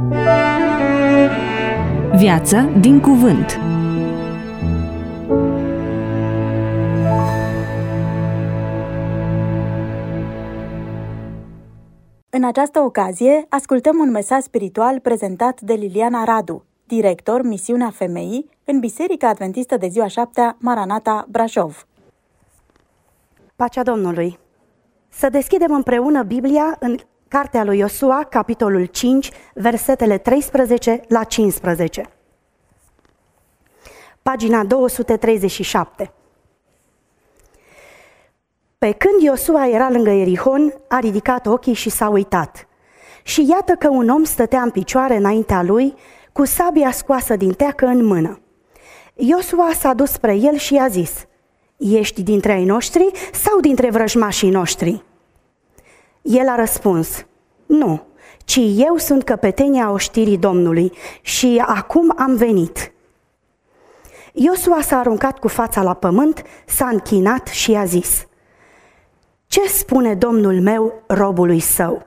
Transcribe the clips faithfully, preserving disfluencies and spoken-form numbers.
Viață din cuvânt. În această ocazie, ascultăm un mesaj spiritual prezentat de Liliana Radu, director Misiunea Femeii în Biserica Adventistă de Ziua Șaptea, Maranata, Brașov. Pacea Domnului! Să deschidem împreună Biblia în Cartea lui Iosua, capitolul cinci, versetele treisprezece la cincisprezece. Pagina două sute treizeci și șapte. Pe când Iosua era lângă Ierihon, a ridicat ochii și s-a uitat. Și iată că un om stătea în picioare înaintea lui, cu sabia scoasă din teacă în mână. Iosua s-a dus spre el și i-a zis: "Ești dintre ai noștri sau dintre vrăjmașii noștri?" El a răspuns: "Nu, ci eu sunt căpetenia oștirii Domnului și acum am venit." Iosua s-a aruncat cu fața la pământ, s-a închinat și i-a zis: "Ce spune Domnul meu robului său?"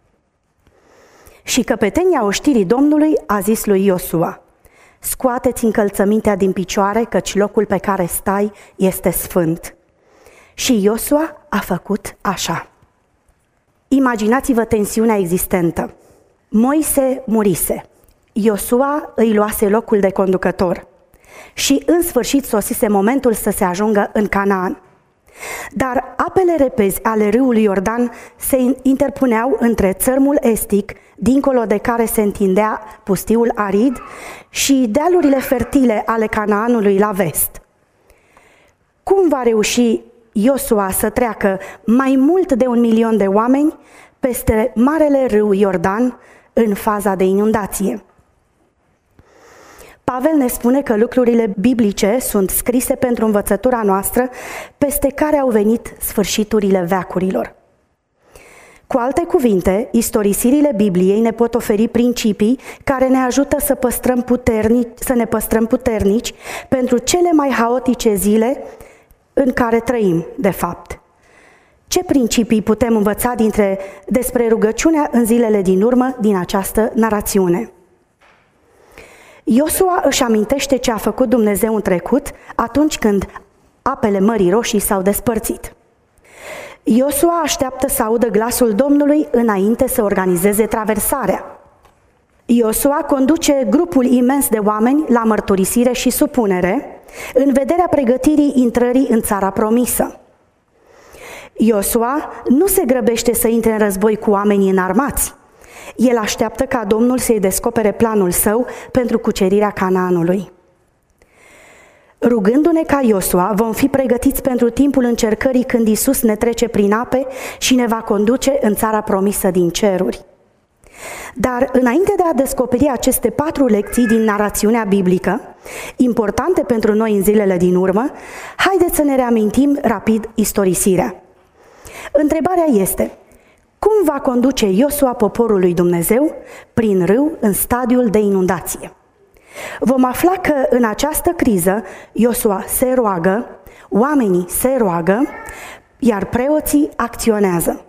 Și căpetenia oștirii Domnului a zis lui Iosua: "Scoate-ți încălțămintea din picioare, căci locul pe care stai este sfânt." Și Iosua a făcut așa. Imaginați-vă tensiunea existentă. Moise murise. Iosua îi luase locul de conducător. Și în sfârșit sosise momentul să se ajungă în Canaan. Dar apele repezi ale râului Iordan se interpuneau între țărmul estic, dincolo de care se întindea pustiul arid, și dealurile fertile ale Canaanului la vest. Cum va reuși Iosua să treacă mai mult de un milion de oameni peste marele râu Iordan în faza de inundație? Pavel ne spune că lucrurile biblice sunt scrise pentru învățătura noastră, peste care au venit sfârșiturile veacurilor. Cu alte cuvinte, istorisirile Bibliei ne pot oferi principii care ne ajută să, păstrăm puternici, să ne păstrăm puternici pentru cele mai haotice zile în care trăim, de fapt. Ce principii putem învăța dintre, despre rugăciunea în zilele din urmă din această narațiune? Iosua își amintește ce a făcut Dumnezeu în trecut atunci când apele Mării Roșii s-au despărțit. Iosua așteaptă să audă glasul Domnului înainte să organizeze traversarea. Iosua conduce grupul imens de oameni la mărturisire și supunere în vederea pregătirii intrării în țara promisă. Iosua nu se grăbește să intre în război cu oamenii înarmați. El așteaptă ca Domnul să-i descopere planul său pentru cucerirea Canaanului. Rugându-ne ca Iosua, vom fi pregătiți pentru timpul încercării când Iisus ne trece prin ape și ne va conduce în țara promisă din ceruri. Dar înainte de a descoperi aceste patru lecții din narațiunea biblică, importante pentru noi în zilele din urmă, haideți să ne reamintim rapid istorisirea. Întrebarea este: cum va conduce Iosua poporul lui Dumnezeu prin râu în stadiul de inundație? Vom afla că în această criză Iosua se roagă, oamenii se roagă, iar preoții acționează.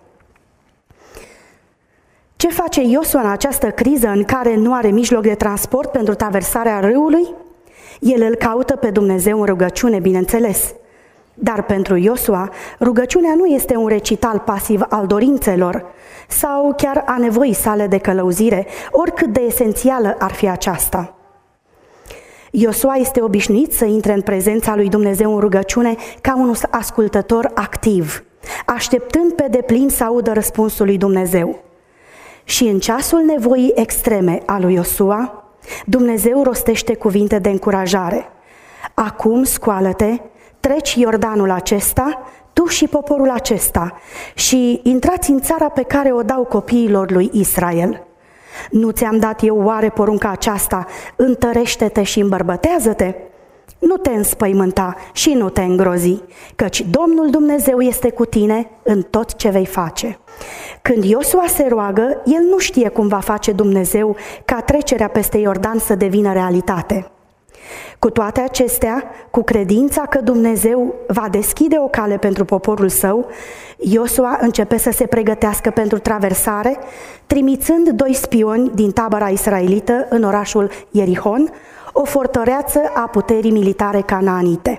Ce face Iosua în această criză în care nu are mijloc de transport pentru traversarea râului? El îl caută pe Dumnezeu în rugăciune, bineînțeles. Dar pentru Iosua, rugăciunea nu este un recital pasiv al dorințelor sau chiar a nevoii sale de călăuzire, oricât de esențială ar fi aceasta. Iosua este obișnuit să intre în prezența lui Dumnezeu în rugăciune ca un ascultător activ, așteptând pe deplin să audă răspunsul lui Dumnezeu. Și în ceasul nevoii extreme a lui Iosua, Dumnezeu rostește cuvinte de încurajare. Acum scoală-te, treci Iordanul acesta, tu și poporul acesta, și intrați în țara pe care o dau copiilor lui Israel. Nu ți-am dat eu oare porunca aceasta: întărește-te și îmbărbătează-te? Nu te înspăimânta și nu te îngrozi, căci Domnul Dumnezeu este cu tine în tot ce vei face. Când Iosua se roagă, el nu știe cum va face Dumnezeu ca trecerea peste Iordan să devină realitate. Cu toate acestea, cu credința că Dumnezeu va deschide o cale pentru poporul său, Iosua începe să se pregătească pentru traversare, trimițând doi spioni din tabăra israelită în orașul Ierihon, o fortăreață a puterii militare canaanite.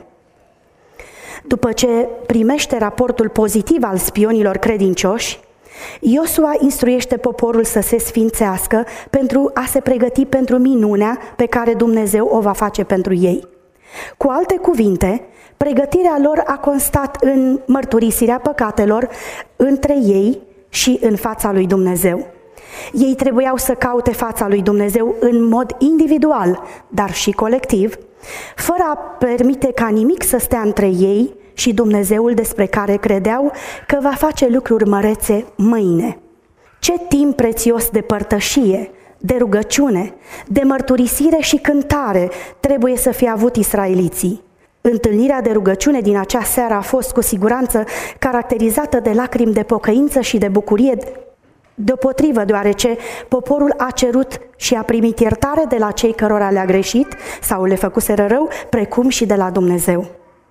După ce primește raportul pozitiv al spionilor credincioși, Iosua instruiește poporul să se sfințească pentru a se pregăti pentru minunea pe care Dumnezeu o va face pentru ei. Cu alte cuvinte, pregătirea lor a constat în mărturisirea păcatelor între ei și în fața lui Dumnezeu. Ei trebuiau să caute fața lui Dumnezeu în mod individual, dar și colectiv, fără a permite ca nimic să stea între ei și Dumnezeul despre care credeau că va face lucruri mărețe mâine. Ce timp prețios de părtășie, de rugăciune, de mărturisire și cântare trebuie să fie avut israeliții. Întâlnirea de rugăciune din acea seară a fost cu siguranță caracterizată de lacrimi de pocăință și de bucurie, deopotrivă, deoarece poporul a cerut și a primit iertare de la cei cărora le-a greșit sau le făcuseră rău, precum și de la Dumnezeu.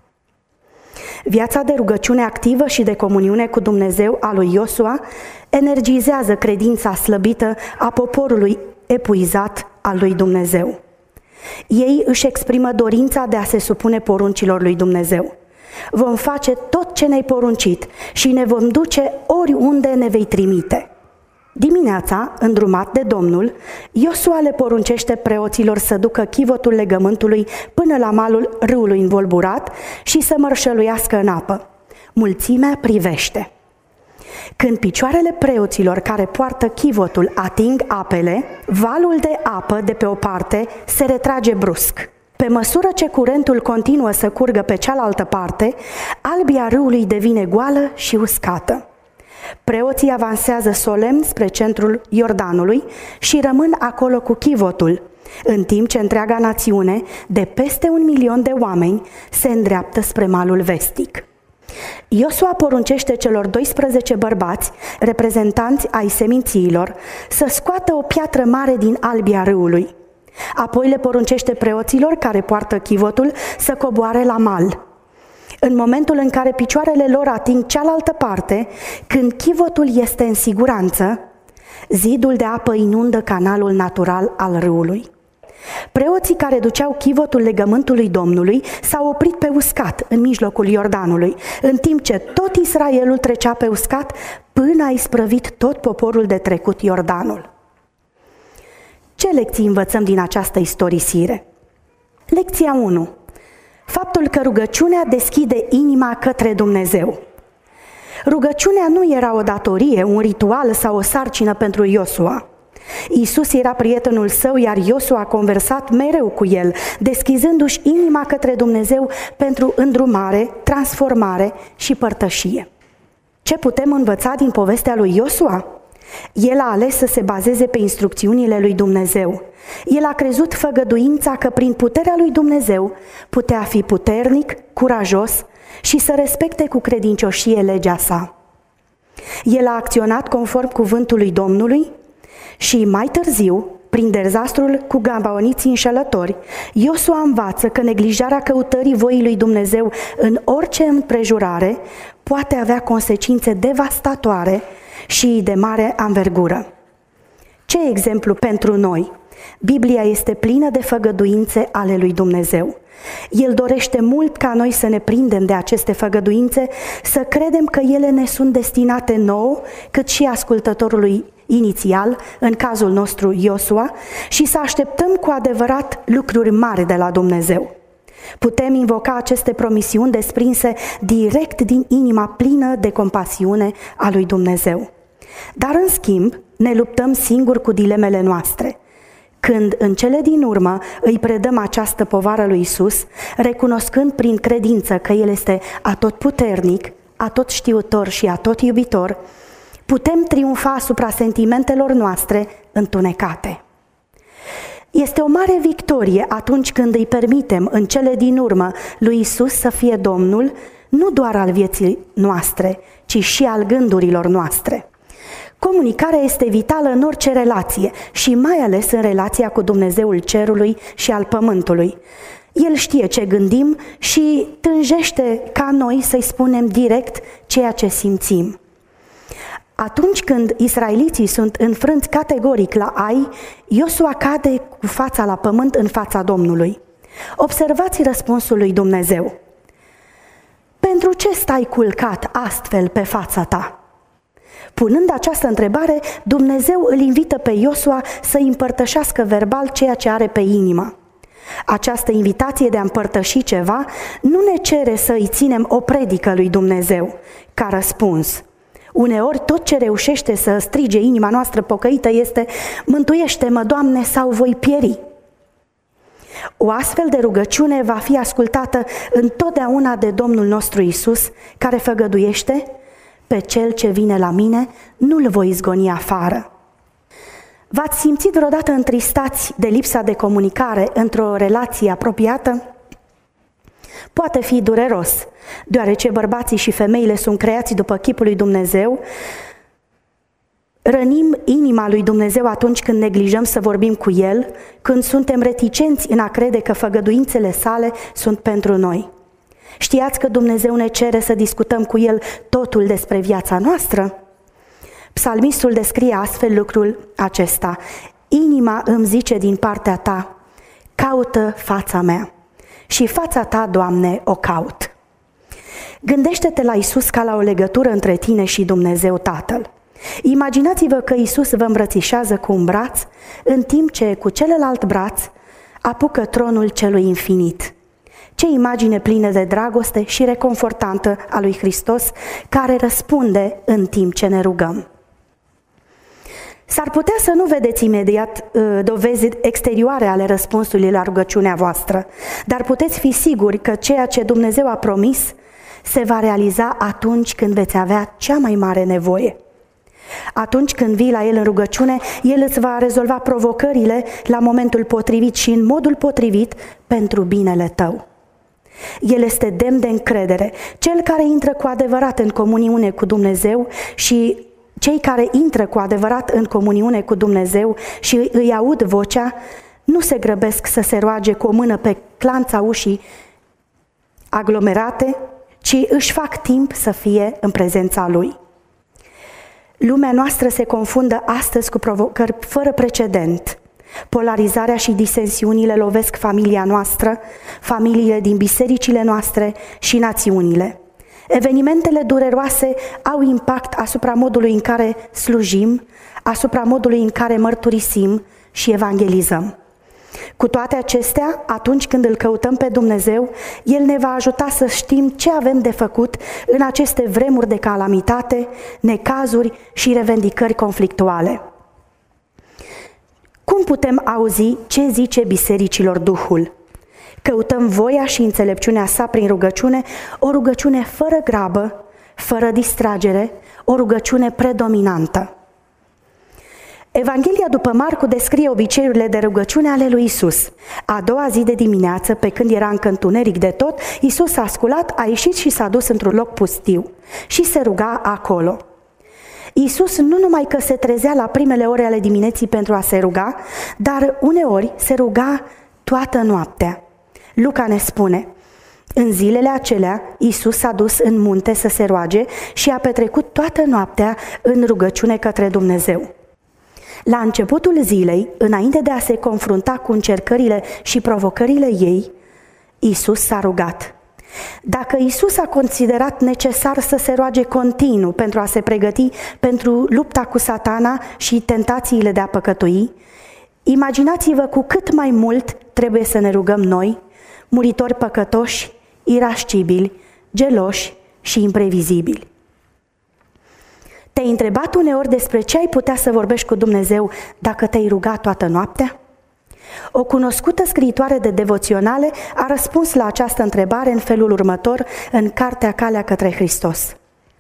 Viața de rugăciune activă și de comuniune cu Dumnezeu a lui Iosua energizează credința slăbită a poporului epuizat al lui Dumnezeu. Ei își exprimă dorința de a se supune poruncilor lui Dumnezeu. Vom face tot ce ne-ai poruncit și ne vom duce oriunde ne vei trimite. Dimineața, îndrumat de Domnul, Iosua le poruncește preoților să ducă chivotul legământului până la malul râului învolburat și să mărșăluiască în apă. Mulțimea privește. Când picioarele preoților care poartă chivotul ating apele, valul de apă de pe o parte se retrage brusc. Pe măsură ce curentul continuă să curgă pe cealaltă parte, albia râului devine goală și uscată. Preoții avansează solemn spre centrul Iordanului și rămân acolo cu chivotul, în timp ce întreaga națiune, de peste un milion de oameni, se îndreaptă spre malul vestic. Iosua poruncește celor doisprezece bărbați, reprezentanți ai semințiilor, să scoată o piatră mare din albia râului. Apoi le poruncește preoților care poartă chivotul să coboare la mal. În momentul în care picioarele lor ating cealaltă parte, când chivotul este în siguranță, zidul de apă inundă canalul natural al râului. Preoții care duceau chivotul legământului Domnului s-au oprit pe uscat în mijlocul Iordanului, în timp ce tot Israelul trecea pe uscat până a isprăvit tot poporul de trecut Iordanul. Ce lecții învățăm din această istorisire? Lecția unu. Faptul că rugăciunea deschide inima către Dumnezeu. Rugăciunea nu era o datorie, un ritual sau o sarcină pentru Iosua. Iisus era prietenul său, iar Iosua a conversat mereu cu el, deschizându-și inima către Dumnezeu pentru îndrumare, transformare și părtășie. Ce putem învăța din povestea lui Iosua? El a ales să se bazeze pe instrucțiunile lui Dumnezeu. El a crezut făgăduința că prin puterea lui Dumnezeu putea fi puternic, curajos și să respecte cu credincioșie legea sa. El a acționat conform cuvântului Domnului și mai târziu, prin dezastrul cu gabaoniții înșelători, Iosua învață că neglijarea căutării voii lui Dumnezeu în orice împrejurare poate avea consecințe devastatoare și de mare anvergură. Ce exemplu pentru noi? Biblia este plină de făgăduințe ale lui Dumnezeu. El dorește mult ca noi să ne prindem de aceste făgăduințe, să credem că ele ne sunt destinate nouă, cât și ascultătorului inițial, în cazul nostru Iosua, și să așteptăm cu adevărat lucruri mari de la Dumnezeu. Putem invoca aceste promisiuni desprinse direct din inima plină de compasiune a lui Dumnezeu. Dar în schimb, ne luptăm singuri cu dilemele noastre. Când în cele din urmă îi predăm această povară lui Isus, recunoscând prin credință că El este atotputernic, atotștiutor și atotiubitor, putem triumfa asupra sentimentelor noastre întunecate. Este o mare victorie atunci când îi permitem în cele din urmă lui Isus să fie Domnul, nu doar al vieții noastre, ci și al gândurilor noastre. Comunicarea este vitală în orice relație și mai ales în relația cu Dumnezeul cerului și al pământului. El știe ce gândim și tânjește ca noi să-i spunem direct ceea ce simțim. Atunci când israeliții sunt înfrânți categoric la Ai, Iosua cade cu fața la pământ în fața Domnului. Observați răspunsul lui Dumnezeu. Pentru ce stai culcat astfel pe fața ta? Punând această întrebare, Dumnezeu îl invită pe Iosua să împărtășească verbal ceea ce are pe inimă. Această invitație de a împărtăși ceva nu ne cere să îi ținem o predică lui Dumnezeu ca răspuns. Uneori tot ce reușește să strige inima noastră pocăită este: mântuiește-mă, Doamne, sau voi pieri. O astfel de rugăciune va fi ascultată întotdeauna de Domnul nostru Iisus, care făgăduiește: pe cel ce vine la mine nu-l voi izgoni afară. V-ați simțit vreodată întristați de lipsa de comunicare într-o relație apropiată? Poate fi dureros, deoarece bărbații și femeile sunt creați după chipul lui Dumnezeu. Rănim inima lui Dumnezeu atunci când neglijăm să vorbim cu El, când suntem reticenți în a crede că făgăduințele sale sunt pentru noi. Știați că Dumnezeu ne cere să discutăm cu El totul despre viața noastră? Psalmistul descrie astfel lucrul acesta: inima îmi zice din partea ta, caută fața mea. Și fața ta, Doamne, o caut. Gândește-te la Iisus ca la o legătură între tine și Dumnezeu Tatăl. Imaginați-vă că Iisus vă îmbrățișează cu un braț, în timp ce cu celălalt braț apucă tronul celui infinit. Ce imagine plină de dragoste și reconfortantă a lui Hristos, care răspunde în timp ce ne rugăm. S-ar putea să nu vedeți imediat uh, dovezi exterioare ale răspunsului la rugăciunea voastră, dar puteți fi siguri că ceea ce Dumnezeu a promis se va realiza atunci când veți avea cea mai mare nevoie. Atunci când vii la El în rugăciune, El îți va rezolva provocările la momentul potrivit și în modul potrivit pentru binele tău. El este demn de încredere, cel care intră cu adevărat în comuniune cu Dumnezeu și cei care intră cu adevărat în comuniune cu Dumnezeu și îi aud vocea, nu se grăbesc să se roage cu o mână pe clanța ușii aglomerate, ci își fac timp să fie în prezența Lui. Lumea noastră se confundă astăzi cu provocări fără precedent. Polarizarea și disensiunile lovesc familia noastră, familiile din bisericile noastre și națiunile. Evenimentele dureroase au impact asupra modului în care slujim, asupra modului în care mărturisim și evangelizăm. Cu toate acestea, atunci când îl căutăm pe Dumnezeu, El ne va ajuta să știm ce avem de făcut în aceste vremuri de calamitate, necazuri și revendicări conflictuale. Cum putem auzi ce zice bisericilor Duhul? Căutăm voia și înțelepciunea sa prin rugăciune, o rugăciune fără grabă, fără distragere, o rugăciune predominantă. Evanghelia după Marcu descrie obiceiurile de rugăciune ale lui Isus. A doua zi de dimineață, pe când era încă întuneric de tot, Isus a sculat, a ieșit și s-a dus într-un loc pustiu și se ruga acolo. Iisus nu numai că se trezea la primele ore ale dimineții pentru a se ruga, dar uneori se ruga toată noaptea. Luca ne spune: în zilele acelea, Iisus s-a dus în munte să se roage și a petrecut toată noaptea în rugăciune către Dumnezeu. La începutul zilei, înainte de a se confrunta cu încercările și provocările ei, Iisus s-a rugat. Dacă Iisus a considerat necesar să se roage continuu pentru a se pregăti pentru lupta cu Satana și tentațiile de a păcătui, imaginați-vă cu cât mai mult trebuie să ne rugăm noi, muritori păcătoși, irascibili, geloși și imprevizibili. Te-ai întrebat uneori despre ce ai putea să vorbești cu Dumnezeu dacă te-ai rugat toată noaptea? O cunoscută scriitoare de devoționale a răspuns la această întrebare în felul următor în cartea Calea către Hristos.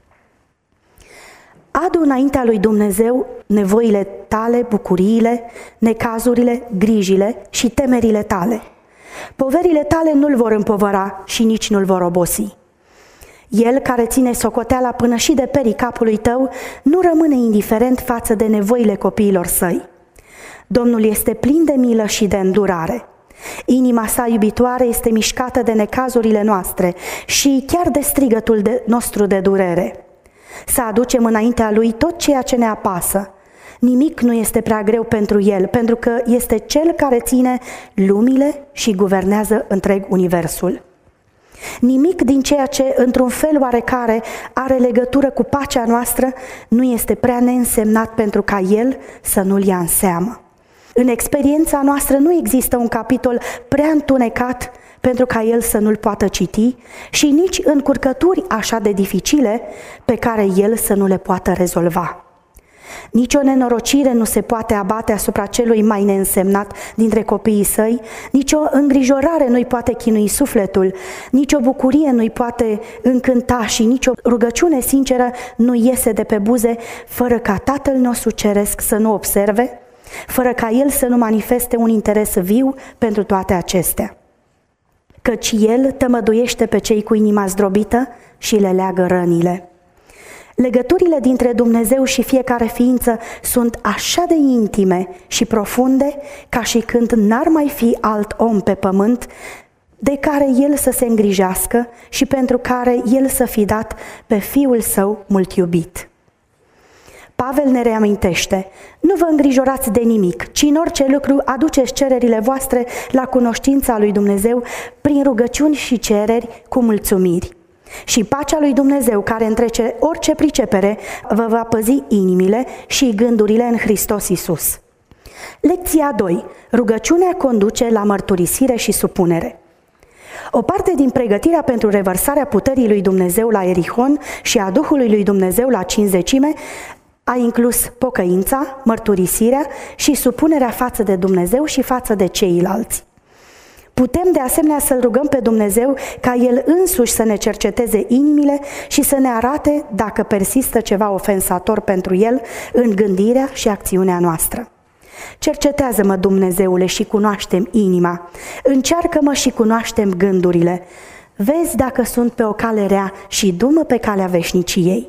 Adu înaintea lui Dumnezeu nevoile tale, bucuriile, necazurile, grijile și temerile tale. Poverile tale nu-l vor împovăra și nici nu-l vor obosi. El, care ține socoteala până și de perii capului tău, nu rămâne indiferent față de nevoile copiilor săi. Domnul este plin de milă și de îndurare. Inima sa iubitoare este mișcată de necazurile noastre și chiar de strigătul de nostru de durere. Să aducem înaintea Lui tot ceea ce ne apasă. Nimic nu este prea greu pentru El, pentru că este Cel care ține lumile și guvernează întreg universul. Nimic din ceea ce, într-un fel oarecare, are legătură cu pacea noastră, nu este prea neînsemnat pentru ca El să nu-l ia în seamă. În experiența noastră nu există un capitol prea întunecat pentru ca El să nu-l poată citi și nici încurcături așa de dificile pe care El să nu le poată rezolva. Nici o nenorocire nu se poate abate asupra celui mai neînsemnat dintre copiii săi, nici o îngrijorare nu-i poate chinui sufletul, nici o bucurie nu-i poate încânta și nici o rugăciune sinceră nu iese de pe buze fără ca Tatăl nostru Ceresc să nu observe, fără ca El să nu manifeste un interes viu pentru toate acestea. Căci El tămăduiește pe cei cu inima zdrobită și le leagă rănile. Legăturile dintre Dumnezeu și fiecare ființă sunt așa de intime și profunde ca și când n-ar mai fi alt om pe pământ de care El să se îngrijească și pentru care El să fi dat pe Fiul Său mult iubit. Pavel ne reamintește: nu vă îngrijorați de nimic, ci în orice lucru aduceți cererile voastre la cunoștința lui Dumnezeu prin rugăciuni și cereri cu mulțumiri. Și pacea lui Dumnezeu, care întrece orice pricepere, vă va păzi inimile și gândurile în Hristos Iisus. Lecția doi. Rugăciunea conduce la mărturisire și supunere. O parte din pregătirea pentru revărsarea puterii lui Dumnezeu la Erihon și a Duhului lui Dumnezeu la Cincizecime a inclus pocăința, mărturisirea și supunerea față de Dumnezeu și față de ceilalți. Putem de asemenea să-L rugăm pe Dumnezeu ca El însuși să ne cerceteze inimile și să ne arate dacă persistă ceva ofensator pentru El în gândirea și acțiunea noastră. Cercetează-mă, Dumnezeule, și cunoaște-mi inima. Încearcă-mă și cunoaște-mi gândurile. Vezi dacă sunt pe o cale rea și du-mă pe calea veșniciei.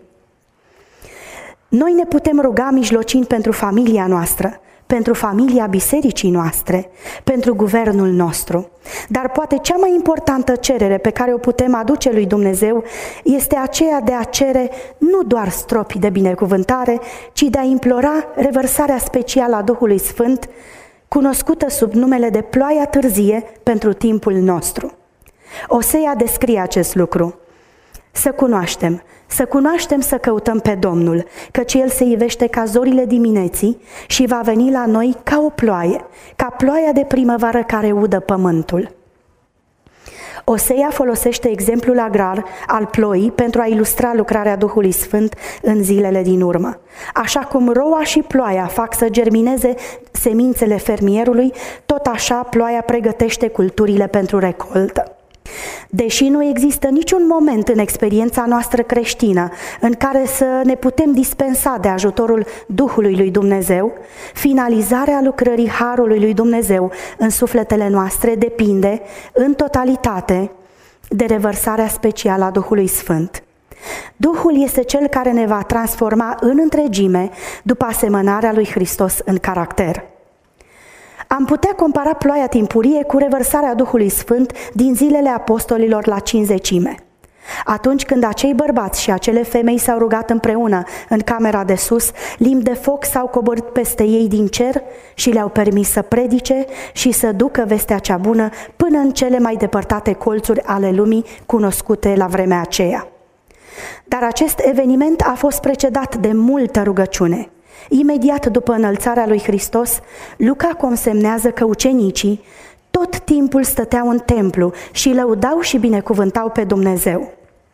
Noi ne putem ruga mijlocind pentru familia noastră, pentru familia bisericii noastre, pentru guvernul nostru. Dar poate cea mai importantă cerere pe care o putem aduce lui Dumnezeu este aceea de a cere nu doar stropi de binecuvântare, ci de a implora revărsarea specială a Duhului Sfânt, cunoscută sub numele de ploaia târzie pentru timpul nostru. Osea descrie acest lucru. Să cunoaștem, să cunoaștem să căutăm pe Domnul, căci El se ivește ca zorile dimineții și va veni la noi ca o ploaie, ca ploaia de primăvară care udă pământul. Osea folosește exemplul agrar al ploii pentru a ilustra lucrarea Duhului Sfânt în zilele din urmă. Așa cum roa și ploaia fac să germineze semințele fermierului, tot așa ploaia pregătește culturile pentru recoltă. Deși nu există niciun moment în experiența noastră creștină în care să ne putem dispensa de ajutorul Duhului lui Dumnezeu, finalizarea lucrării Harului lui Dumnezeu în sufletele noastre depinde, în totalitate, de revărsarea specială a Duhului Sfânt. Duhul este Cel care ne va transforma în întregime după asemănarea lui Hristos în caracter. Am putea compara ploaia timpurie cu revărsarea Duhului Sfânt din zilele apostolilor la Cincizecime. Atunci când acei bărbați și acele femei s-au rugat împreună în camera de sus, limbi de foc s-au coborât peste ei din cer și le-au permis să predice și să ducă vestea cea bună până în cele mai depărtate colțuri ale lumii cunoscute la vremea aceea. Dar acest eveniment a fost precedat de multă rugăciune. Imediat după înălțarea lui Hristos, Luca consemnează că ucenicii tot timpul stăteau în templu și lăudau și binecuvântau pe Dumnezeu.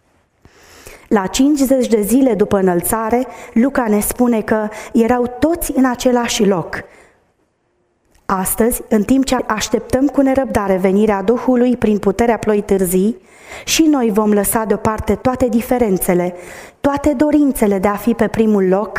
La cincizeci de zile după înălțare, Luca ne spune că erau toți în același loc. Astăzi, în timp ce așteptăm cu nerăbdare venirea Duhului prin puterea ploii târzii, și noi vom lăsa deoparte toate diferențele, toate dorințele de a fi pe primul loc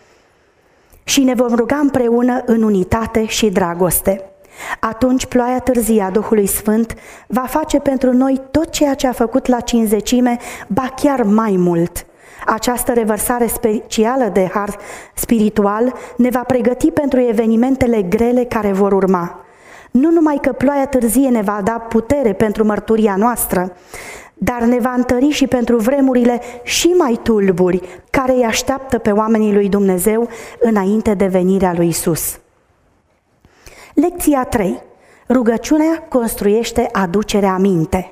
și ne vom ruga împreună în unitate și dragoste. Atunci ploaia târzie a Duhului Sfânt va face pentru noi tot ceea ce a făcut la Cincizecime, ba chiar mai mult. Această revărsare specială de har spiritual ne va pregăti pentru evenimentele grele care vor urma. nu numai că ploaia târzie ne va da putere pentru mărturia noastră, dar ne va întări și pentru vremurile și mai tulburi care îi așteaptă pe oamenii lui Dumnezeu înainte de venirea lui Isus. Lecția trei. Rugăciunea construiește aducerea aminte.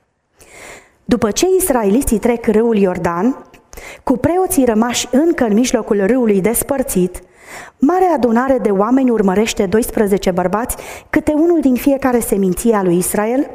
După ce israeliții trec râul Iordan, cu preoții rămași încă în mijlocul râului despărțit, marea adunare de oameni urmărește doisprezece bărbați, câte unul din fiecare seminție a lui Israel,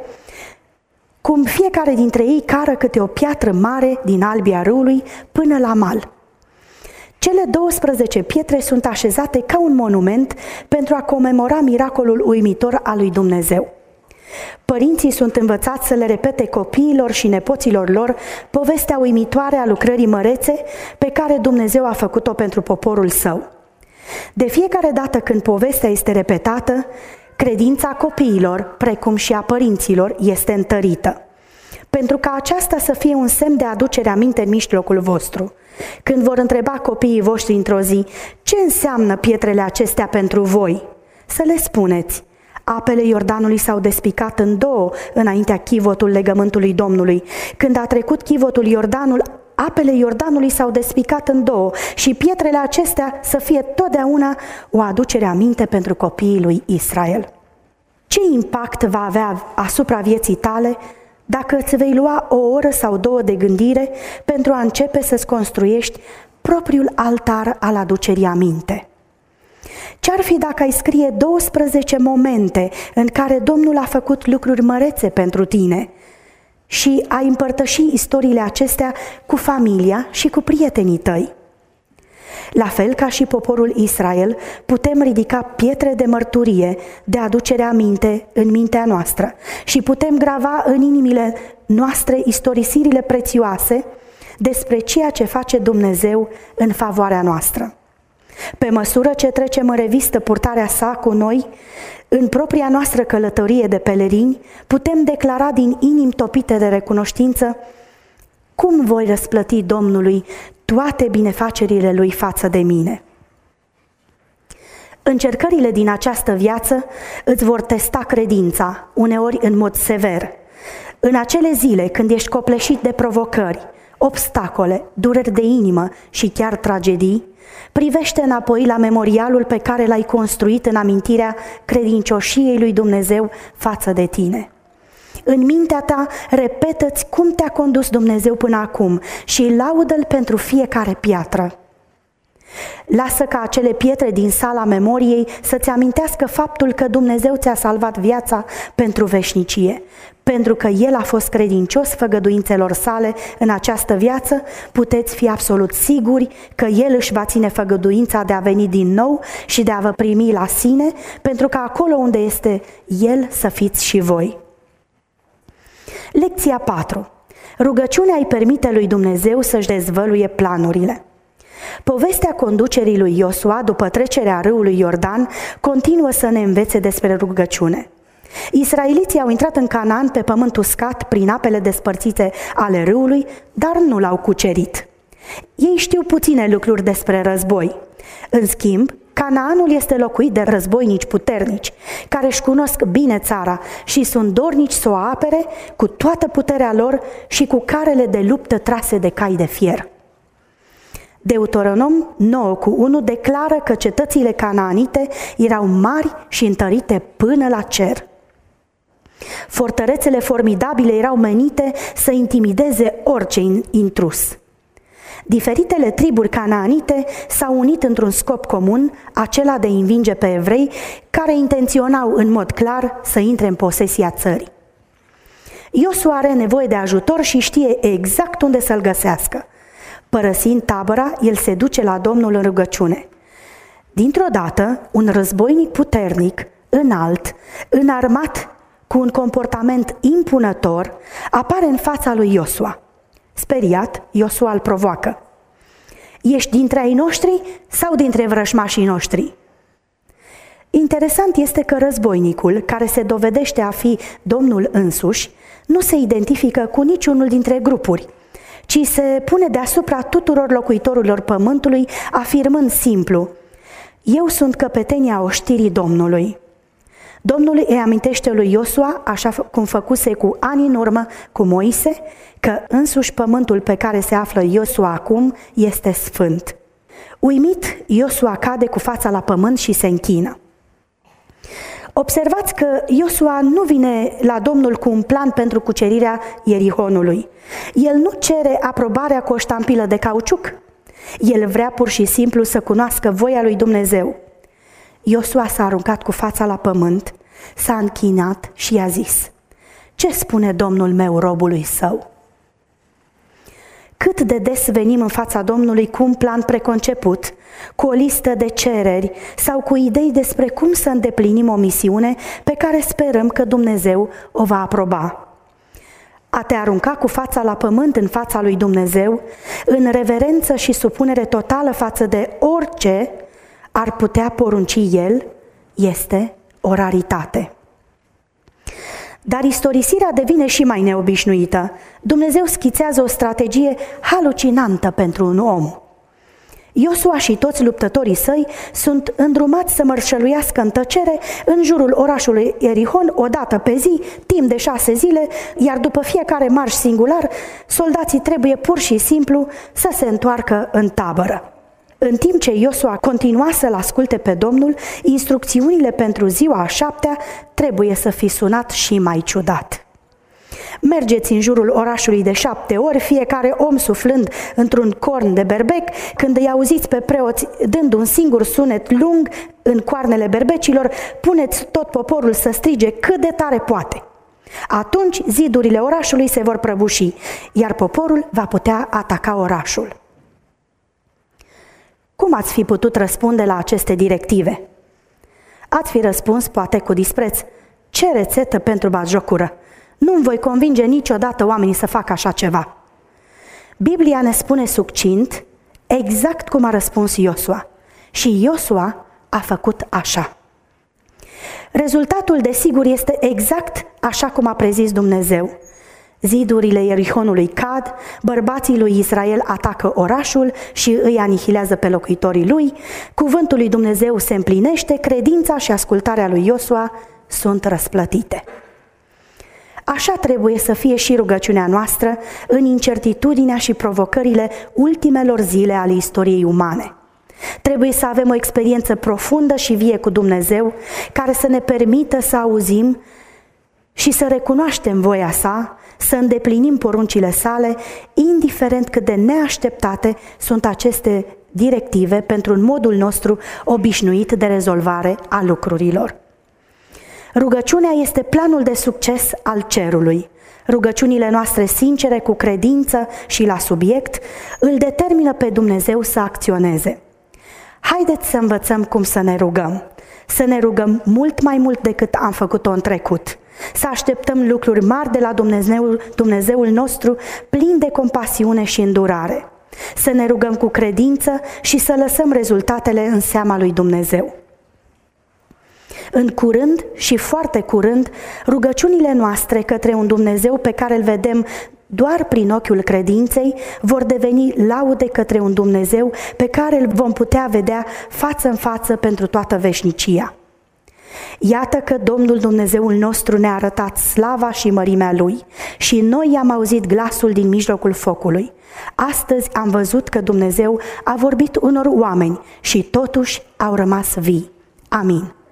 cum fiecare dintre ei cară câte o piatră mare din albia râului până la mal. Cele douăsprezece pietre sunt așezate ca un monument pentru a comemora miracolul uimitor al lui Dumnezeu. Părinții sunt învățați să le repete copiilor și nepoților lor povestea uimitoare a lucrării mărețe pe care Dumnezeu a făcut-o pentru poporul său. De fiecare dată când povestea este repetată, credința copiilor, precum și a părinților, este întărită. Pentru ca aceasta să fie un semn de aducere aminte în mijlocul vostru. Când vor întreba copiii voștri într-o zi, ce înseamnă pietrele acestea pentru voi? Să le spuneți, apele Iordanului s-au despicat în două înaintea chivotul legământului Domnului. Când a trecut chivotul Iordanul, apele Iordanului s-au despicat în două și pietrele acestea să fie totdeauna o aducere aminte pentru copiii lui Israel. Ce impact va avea asupra vieții tale dacă îți vei lua o oră sau două de gândire pentru a începe să-ți construiești propriul altar al aducerii aminte? Ce-ar fi dacă ai scrie douăsprezece momente în care Domnul a făcut lucruri mărețe pentru tine și ai împărtăși istoriile acestea cu familia și cu prietenii tăi? La fel ca și poporul Israel, putem ridica pietre de mărturie, de aducere aminte în mintea noastră și putem grava în inimile noastre istorisirile prețioase despre ceea ce face Dumnezeu în favoarea noastră. Pe măsură ce trecem în revistă purtarea sa cu noi, în propria noastră călătorie de pelerini, putem declara din inimi topite de recunoștință: cum voi răsplăti Domnului toate binefacerile Lui față de mine? Încercările din această viață îți vor testa credința, uneori în mod sever. În acele zile când ești copleșit de provocări, obstacole, dureri de inimă și chiar tragedii, privește înapoi la memorialul pe care l-ai construit în amintirea credincioșiei lui Dumnezeu față de tine. În mintea ta repetă-ți cum te-a condus Dumnezeu până acum și laudă-L pentru fiecare piatră. Lasă ca acele pietre din sala memoriei să-ți amintească faptul că Dumnezeu ți-a salvat viața pentru veșnicie. Pentru că El a fost credincios făgăduințelor sale în această viață, puteți fi absolut siguri că El își va ține făgăduința de a veni din nou și de a vă primi la sine, pentru că acolo unde este El să fiți și voi. Lecția patru. Rugăciunea îi permite lui Dumnezeu să-și dezvăluie planurile. Povestea conducerii lui Iosua după trecerea râului Iordan continuă să ne învețe despre rugăciune. Israeliții au intrat în Canaan pe pământ uscat prin apele despărțite ale râului, dar nu l-au cucerit. Ei știu puține lucruri despre război. În schimb, Canaanul este locuit de războinici puternici, care își cunosc bine țara și sunt dornici să o apere cu toată puterea lor și cu carele de luptă trase de cai de fier. Deuteronom nouă cu unu declară că cetățile canaanite erau mari și întărite până la cer. Fortărețele formidabile erau menite să intimideze orice intrus. Diferitele triburi canaanite s-au unit într-un scop comun, acela de a învinge pe evrei care intenționau în mod clar să intre în posesia țării. Iosua are nevoie de ajutor și știe exact unde să-l găsească. Părăsind tabăra, el se duce la Domnul în rugăciune. Dintr-o dată, un războinic puternic, înalt, înarmat, cu un comportament impunător, apare în fața lui Iosua. Speriat, Iosua îl provoacă. Ești dintre ai noștri sau dintre vrăjmașii noștri? Interesant este că războinicul, care se dovedește a fi Domnul însuși, nu se identifică cu niciunul dintre grupuri, ci se pune deasupra tuturor locuitorilor pământului, afirmând simplu: eu sunt căpetenia oștirii Domnului. Domnul îi amintește lui Iosua, așa cum făcuse cu ani în urmă cu Moise, că însuși pământul pe care se află Iosua acum este sfânt. Uimit, Iosua cade cu fața la pământ și se închină. Observați că Iosua nu vine la Domnul cu un plan pentru cucerirea Ierihonului. El nu cere aprobarea cu o ștampilă de cauciuc. El vrea pur și simplu să cunoască voia lui Dumnezeu. Iosua s-a aruncat cu fața la pământ, s-a închinat și i-a zis: ce spune Domnul meu robului său? Cât de des venim în fața Domnului cu un plan preconceput, cu o listă de cereri sau cu idei despre cum să îndeplinim o misiune pe care sperăm că Dumnezeu o va aproba. A te arunca cu fața la pământ în fața lui Dumnezeu, în reverență și supunere totală față de orice ar putea porunci El, este o raritate. Dar istorisirea devine și mai neobișnuită. Dumnezeu schițează o strategie halucinantă pentru un om. Iosua și toți luptătorii săi sunt îndrumați să mărșăluiască în tăcere în jurul orașului Ierihon o dată pe zi, timp de șase zile, iar după fiecare marș singular, soldații trebuie pur și simplu să se întoarcă în tabără. În timp ce Iosua continua să-L asculte pe Domnul, instrucțiunile pentru ziua a șaptea trebuie să fi sunat și mai ciudat. Mergeți în jurul orașului de șapte ori, fiecare om suflând într-un corn de berbec. Când îi auziți pe preoți dând un singur sunet lung în coarnele berbecilor, puneți tot poporul să strige cât de tare poate. Atunci zidurile orașului se vor prăbuși, iar poporul va putea ataca orașul. Cum ați fi putut răspunde la aceste directive? Ați fi răspuns poate cu dispreț: ce rețetă pentru batjocură! Nu-mi voi convinge niciodată oamenii să facă așa ceva. Biblia ne spune succint exact cum a răspuns Iosua. Și Iosua a făcut așa. Rezultatul, desigur, este exact așa cum a prezis Dumnezeu. Zidurile Ierihonului cad, bărbații lui Israel atacă orașul și îi anihilează pe locuitorii lui, cuvântul lui Dumnezeu se împlinește, credința și ascultarea lui Iosua sunt răsplătite. Așa trebuie să fie și rugăciunea noastră în incertitudinea și provocările ultimelor zile ale istoriei umane. Trebuie să avem o experiență profundă și vie cu Dumnezeu, care să ne permită să auzim și să recunoaștem voia sa, să îndeplinim poruncile sale, indiferent cât de neașteptate sunt aceste directive pentru modul nostru obișnuit de rezolvare a lucrurilor. Rugăciunea este planul de succes al cerului. Rugăciunile noastre sincere, cu credință și la subiect, îl determină pe Dumnezeu să acționeze. Haideți să învățăm cum să ne rugăm. Să ne rugăm mult mai mult decât am făcut-o în trecut. Să așteptăm lucruri mari de la Dumnezeu, Dumnezeul nostru, plin de compasiune și îndurare. Să ne rugăm cu credință și să lăsăm rezultatele în seama lui Dumnezeu. În curând și foarte curând, rugăciunile noastre către un Dumnezeu pe care îl vedem doar prin ochiul credinței vor deveni laude către un Dumnezeu pe care îl vom putea vedea față în față pentru toată veșnicia. Iată că Domnul Dumnezeul nostru ne-a arătat slava și mărimea Lui și noi i-am auzit glasul din mijlocul focului. Astăzi am văzut că Dumnezeu a vorbit unor oameni și totuși au rămas vii. Amin.